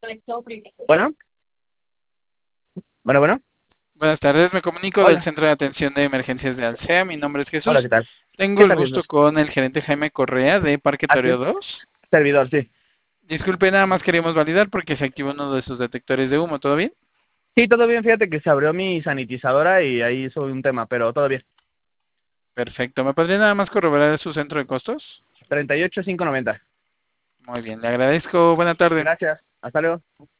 Bueno, bueno. Buenas tardes, me comunico del Hola. Centro de Atención de Emergencias de Alsea. Mi nombre es Hola, Jesús. ¿qué tal? Tengo ¿Qué el tal, gusto Jesús? con el gerente Jaime Correa de Parque ¿Ah, sí? Toreo 2. Servidor, sí. Disculpe, nada más queríamos validar porque se activó uno de sus detectores de humo. ¿Todo bien? Sí, todo bien, fíjate que se abrió mi sanitizadora y ahí hizo un tema, pero todo bien. Perfecto. ¿Me podría nada más corroborar su centro de costos? 38,590. Muy bien, le agradezco. Buena tarde. Gracias. Hasta luego.